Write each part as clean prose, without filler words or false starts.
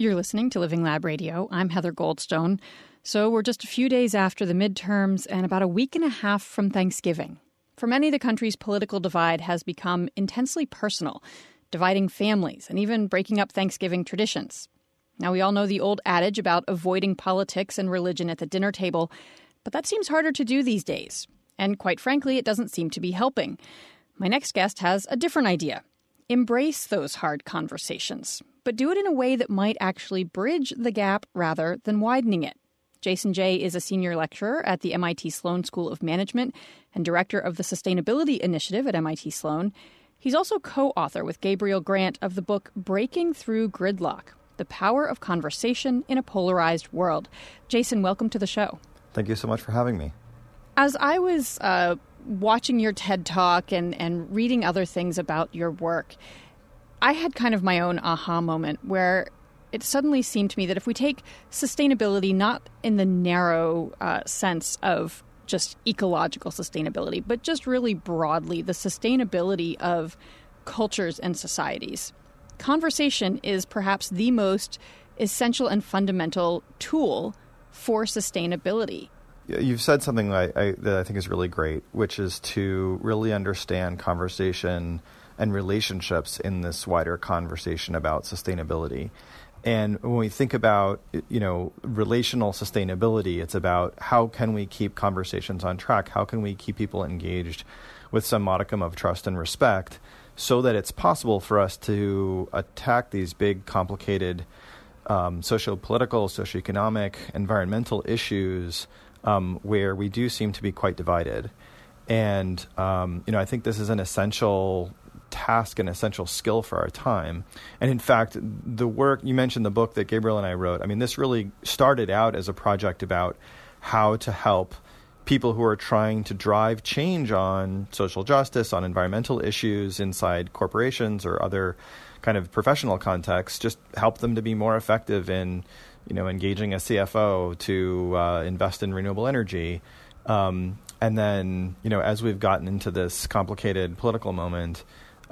You're listening to Living Lab Radio. I'm Heather Goldstone. So we're just a few days after the midterms and about a week and a half from Thanksgiving. For many, the country's political divide has become intensely personal, dividing families and even breaking up Thanksgiving traditions. Now, we all know the old adage about avoiding politics and religion at the dinner table, but that seems harder to do these days. And quite frankly, it doesn't seem to be helping. My next guest has a different idea. Embrace those hard conversations, but do it in a way that might actually bridge the gap rather than widening it. Jason Jay is a senior lecturer at the MIT Sloan School of Management and director of the Sustainability Initiative at MIT Sloan. He's also co-author with Gabriel Grant of the book Breaking Through Gridlock: The Power of Conversation in a Polarized World. Jason, welcome to the show. Thank you so much for having me. As I was watching your TED Talk and reading other things about your work, I had kind of my own aha moment where it suddenly seemed to me that if we take sustainability not in the narrow sense of just ecological sustainability, but just really broadly the sustainability of cultures and societies, conversation is perhaps the most essential and fundamental tool for sustainability. You've said something that I think is really great, which is to really understand conversation and relationships in this wider conversation about sustainability. And when we think about, relational sustainability, it's about how can we keep conversations on track? How can we keep people engaged with some modicum of trust and respect so that it's possible for us to attack these big, complicated socio-political, socioeconomic, environmental issues where we do seem to be quite divided. And, I think this is an essential task, an essential skill for our time. And in fact, the work, you mentioned the book that Gabriel and I wrote. I mean, this really started out as a project about how to help people who are trying to drive change on social justice, on environmental issues inside corporations or other kind of professional contexts, just help them to be more effective in engaging a CFO to invest in renewable energy. And then, as we've gotten into this complicated political moment,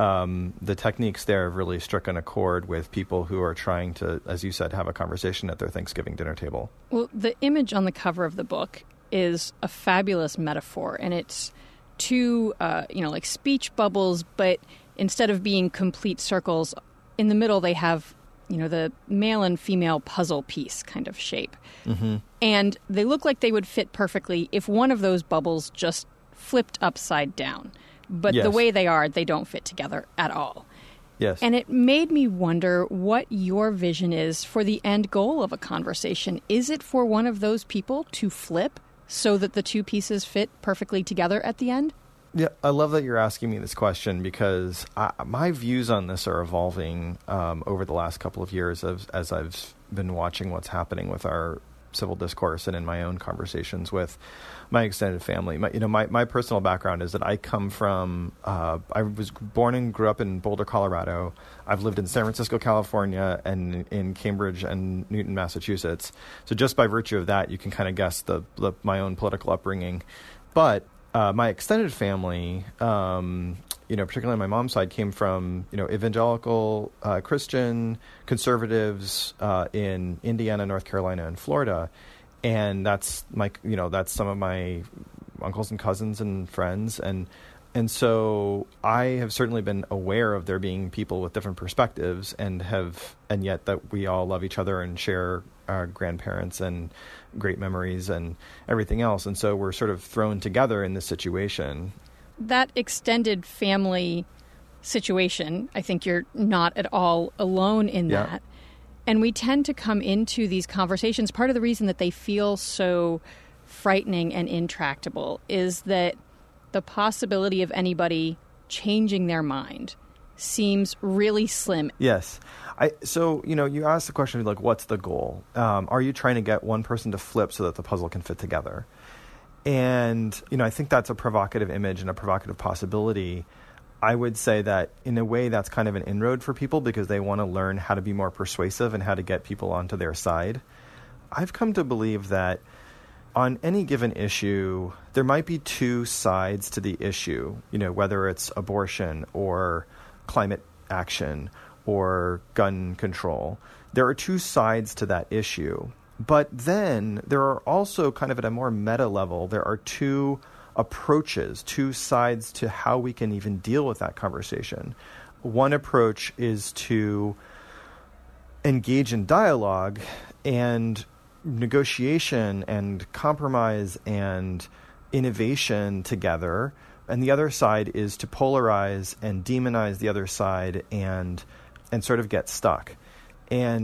the techniques there have really struck a chord with people who are trying to, as you said, have a conversation at their Thanksgiving dinner table. Well, the image on the cover of the book is a fabulous metaphor, and it's two, like speech bubbles, but instead of being complete circles, in the middle they have the male and female puzzle piece kind of shape. Mm-hmm. And they look like they would fit perfectly if one of those bubbles just flipped upside down. But yes. The way they are, they don't fit together at all. Yes. And it made me wonder what your vision is for the end goal of a conversation. Is it for one of those people to flip so that the two pieces fit perfectly together at the end? Yeah, I love that you're asking me this question because my views on this are evolving over the last couple of years as I've been watching what's happening with our civil discourse and in my own conversations with my extended family. My personal background is that I come from, I was born and grew up in Boulder, Colorado. I've lived in San Francisco, California, and in Cambridge and Newton, Massachusetts. So just by virtue of that, you can kind of guess my own political upbringing. But my extended family, particularly on my mom's side, came from, evangelical Christian conservatives in Indiana, North Carolina, and Florida. And that's that's some of my uncles and cousins and friends. And so I have certainly been aware of there being people with different perspectives and yet that we all love each other and share our grandparents and great memories and everything else. And so we're sort of thrown together in this situation. That extended family situation, I think you're not at all alone in that. And we tend to come into these conversations. Part of the reason that they feel so frightening and intractable is that the possibility of anybody changing their mind seems really slim. Yes. So, you asked the question, like, what's the goal? Are you trying to get one person to flip so that the puzzle can fit together? And, I think that's a provocative image and a provocative possibility. I would say that in a way that's kind of an inroad for people because they want to learn how to be more persuasive and how to get people onto their side. I've come to believe that on any given issue, there might be two sides to the issue, whether it's abortion or climate action or gun control. There are two sides to that issue. But then there are also, kind of at a more meta level, there are two approaches, two sides to how we can even deal with that conversation. One approach is to engage in dialogue and negotiation and compromise and innovation together. And the other side is to polarize and demonize the other side and sort of get stuck. And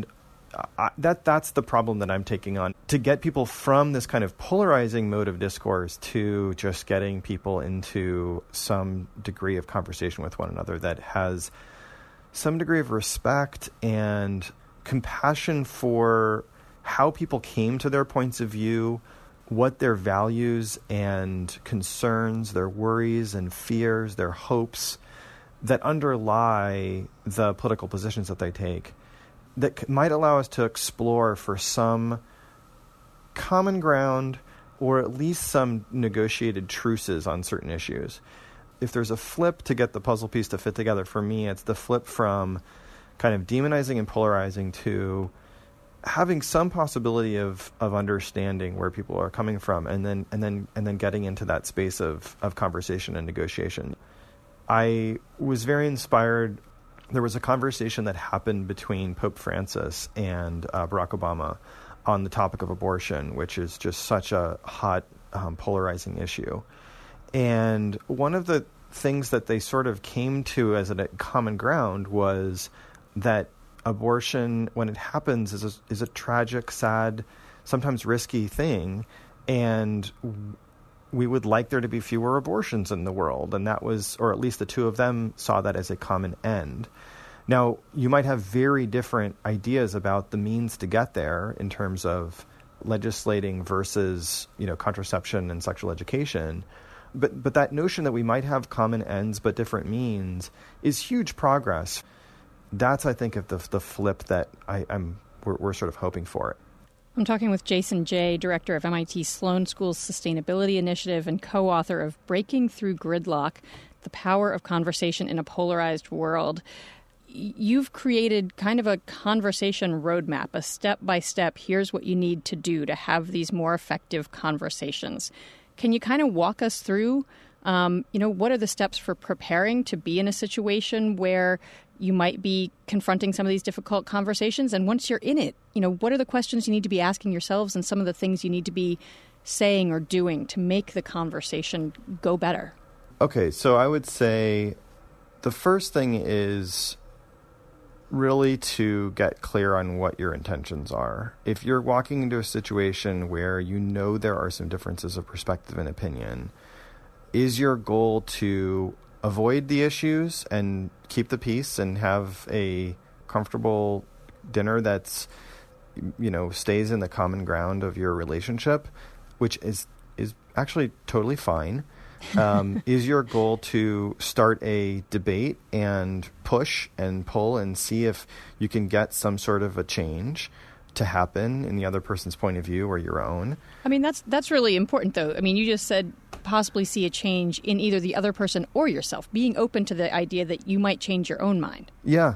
that's the problem that I'm taking on, to get people from this kind of polarizing mode of discourse to just getting people into some degree of conversation with one another that has some degree of respect and compassion for how people came to their points of view, what their values and concerns, their worries and fears, their hopes that underlie the political positions that they take, that might allow us to explore for some common ground or at least some negotiated truces on certain issues. If there's a flip to get the puzzle piece to fit together, for me, it's the flip from kind of demonizing and polarizing to having some possibility of understanding where people are coming from, and then getting into that space of conversation and negotiation. I was very inspired. There was a conversation that happened between Pope Francis and Barack Obama on the topic of abortion, which is just such a hot, polarizing issue. And one of the things that they sort of came to as a common ground was that abortion, when it happens, is a tragic, sad, sometimes risky thing, and we would like there to be fewer abortions in the world. And that was, or at least the two of them saw that as a common end. Now, you might have very different ideas about the means to get there in terms of legislating versus, contraception and sexual education. But that notion that we might have common ends but different means is huge progress. That's, I think, the flip that we're sort of hoping for. I'm talking with Jason Jay, director of MIT Sloan School's Sustainability Initiative and co-author of Breaking Through Gridlock, The Power of Conversation in a Polarized World. You've created kind of a conversation roadmap, a step-by-step, here's what you need to do to have these more effective conversations. Can you kind of walk us through, what are the steps for preparing to be in a situation where you might be confronting some of these difficult conversations? And once you're in it, what are the questions you need to be asking yourselves and some of the things you need to be saying or doing to make the conversation go better? Okay, so I would say the first thing is really to get clear on what your intentions are. If you're walking into a situation where there are some differences of perspective and opinion, is your goal to avoid the issues and keep the peace and have a comfortable dinner that's, stays in the common ground of your relationship, which is actually totally fine? Is your goal to start a debate and push and pull and see if you can get some sort of a change to happen in the other person's point of view or your own? I mean, that's really important, though. I mean, you just said possibly see a change in either the other person or yourself, being open to the idea that you might change your own mind. Yeah.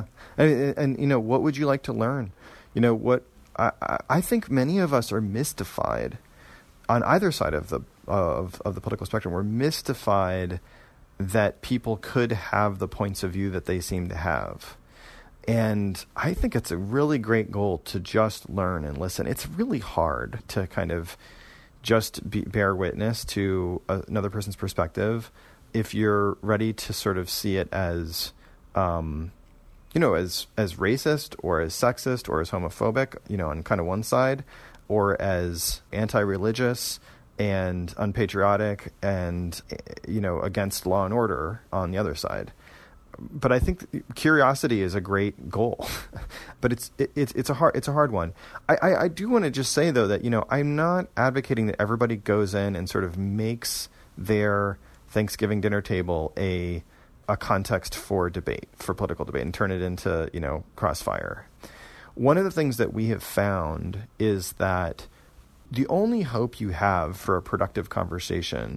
And what would you like to learn? I think many of us are mystified on either side of the political spectrum. We're mystified that people could have the points of view that they seem to have. And I think it's a really great goal to just learn and listen. It's really hard to kind of just bear witness to another person's perspective if you're ready to sort of see it as, as racist or as sexist or as homophobic, on kind of one side, or as anti-religious and unpatriotic and, against law and order on the other side. But I think curiosity is a great goal, but it's a hard one. I do want to just say, though, that, I'm not advocating that everybody goes in and sort of makes their Thanksgiving dinner table a context for debate, for political debate, and turn it into, crossfire. One of the things that we have found is that the only hope you have for a productive conversation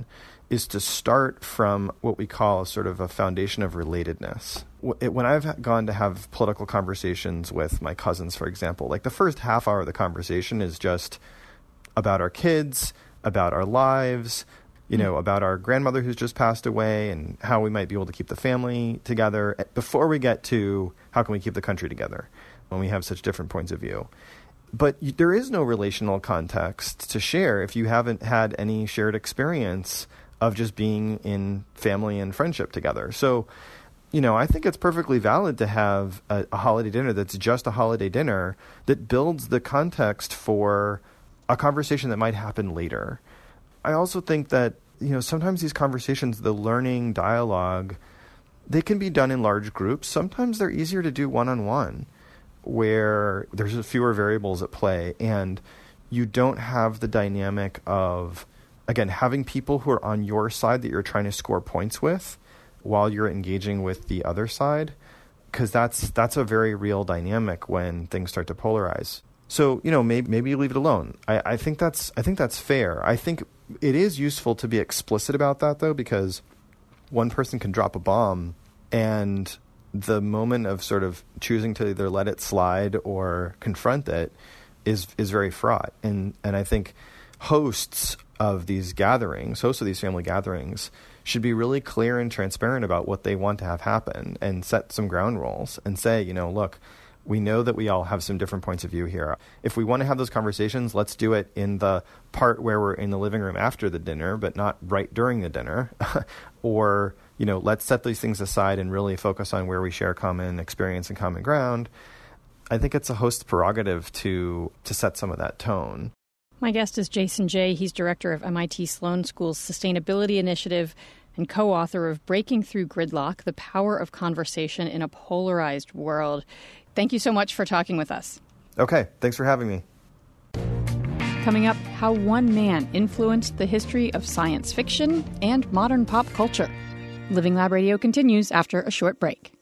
is to start from what we call sort of a foundation of relatedness. When I've gone to have political conversations with my cousins, for example, like the first half hour of the conversation is just about our kids, about our lives, about our grandmother who's just passed away and how we might be able to keep the family together before we get to how can we keep the country together when we have such different points of view. But there is no relational context to share if you haven't had any shared experience of just being in family and friendship together. So, I think it's perfectly valid to have a holiday dinner that's just a holiday dinner that builds the context for a conversation that might happen later. I also think that, sometimes these conversations, the learning dialogue, they can be done in large groups. Sometimes they're easier to do one-on-one, where there's fewer variables at play and you don't have the dynamic of, again, having people who are on your side that you're trying to score points with while you're engaging with the other side, because that's a very real dynamic when things start to polarize. So, maybe you leave it alone. I think that's fair. I think it is useful to be explicit about that, though, because one person can drop a bomb and the moment of sort of choosing to either let it slide or confront it is very fraught. And I think hosts of these family gatherings should be really clear and transparent about what they want to have happen and set some ground rules and say, look, we know that we all have some different points of view here. If we want to have those conversations, let's do it in the part where we're in the living room after the dinner, but not right during the dinner. Or, let's set these things aside and really focus on where we share common experience and common ground. I think it's a host's prerogative to set some of that tone. My guest is Jason Jay. He's director of MIT Sloan School's Sustainability Initiative and co-author of Breaking Through Gridlock, The Power of Conversation in a Polarized World. Thank you so much for talking with us. Okay, thanks for having me. Coming up, how one man influenced the history of science fiction and modern pop culture. Living Lab Radio continues after a short break.